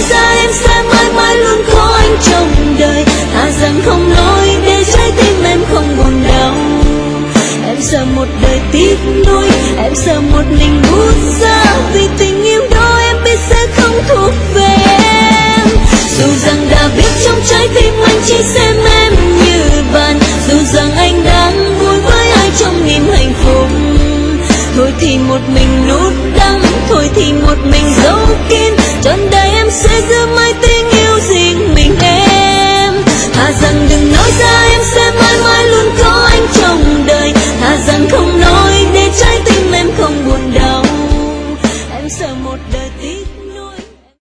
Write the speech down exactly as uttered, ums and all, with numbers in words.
ra em sẽ mãi mãi luôn có anh trong đời. Thà rằng không nói để trái tim em không buồn đau. Em sợ một đời tiếc nuối, em sợ một mình buốt xa, vì tình yêu đó em biết sẽ không thuộc về em. Dù rằng đã biết trong trái tim anh chỉ xem em như bạn, dù rằng anh đang vui với ai trong niềm hạnh phúc, thôi thì một mình nuốt đắng, thôi thì một mình giấu kín, trọn đời em sẽ